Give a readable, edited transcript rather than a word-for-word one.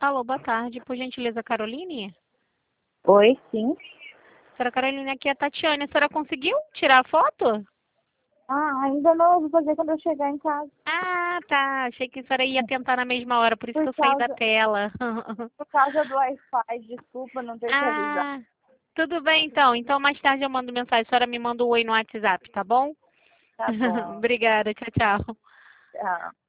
Alô, boa tarde. Por gentileza, Caroline? Oi, sim. Senhora Caroline, aqui é a Tatiane. A senhora conseguiu tirar a foto? Ainda não, vou fazer quando eu chegar em casa. Ah, tá. Achei que a senhora ia tentar na mesma hora, por isso que Por eu saí da causa, tela. por causa do Wi-Fi, desculpa não ter te avisado. Ah, tudo bem então. Então mais tarde eu mando mensagem. A senhora me manda um oi no WhatsApp, tá bom? Tá bom. Obrigada. Tchau, tchau. Tchau.